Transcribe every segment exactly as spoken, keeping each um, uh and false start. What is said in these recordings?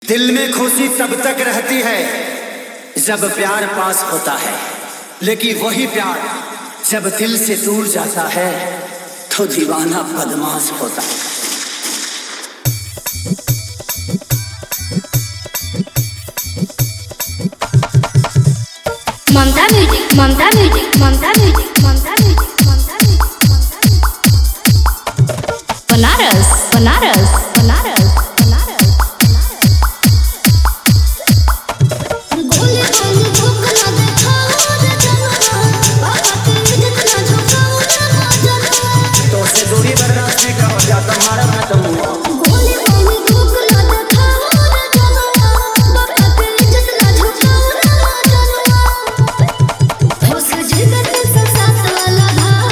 दिल में खुशी तब तक रहती है जब प्यार पास होता है, लेकिन वही प्यार जब दिल से दूर जाता है तो दीवाना बदमाश होता है। Mamta music, Mamta music, Mamta music, Mamta music, Mamta music, Mamta music. Banaras, Banaras, Banaras, Banaras, Banaras. गोली गोली झुक ना देखाओ रे जनुआ, बाबा की इज्जत ना झुकाओ रे जनुआ। तो से दूरी बर्दाश्त नहीं कर जाता मारा मैं तो गोली गोली झुक ना देखाओ रे जनुआ, बाबा की इज्जत ना झुकाओ रे जनुआ। हो सजदत से साथ वाला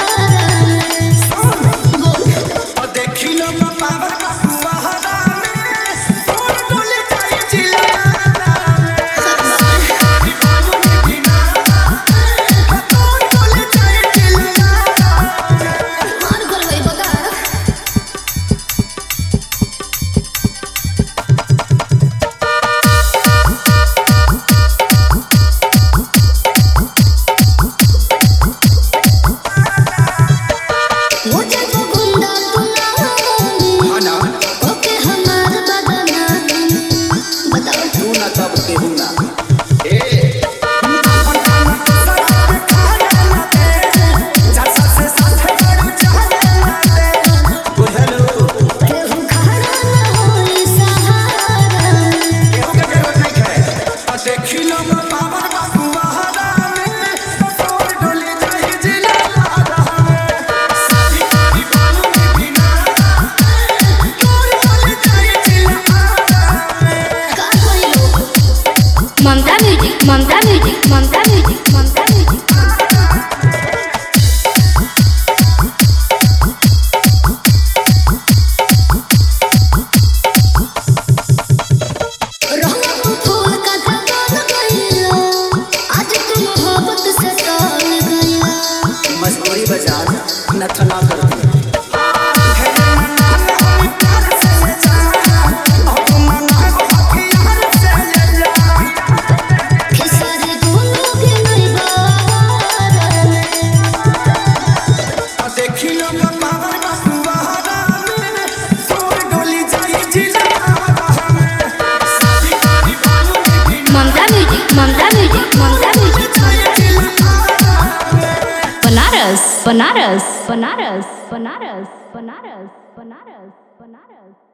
धार और देखी लो पावर का सुहाना में और डोले जाए जिला मान कर गई बता। वो जब गुंडा तू ना ना ओके हमार बदना बताओ तू ना तब केहू ना ए बुझलो केहू खड़ा ना होई सहारा देखी लो पावर का सुहाना में और डोले जाए जिला का कोई लोग Mamta music, Mamta music, Mamta music, Mamta music. रंगा तू फूल का जवान गइला, आज तू मोहब्बत से टाल गइला। मजबूरी बजा नथना कर दी खिसारी दोनों के नहीं बारा देखी लो पावर का सुहाना में और डोली जाए जिला Mamta music, Mamta music, Mamta music, Banaras, Banaras, Banaras, Banaras, Banaras, Banaras, Banaras.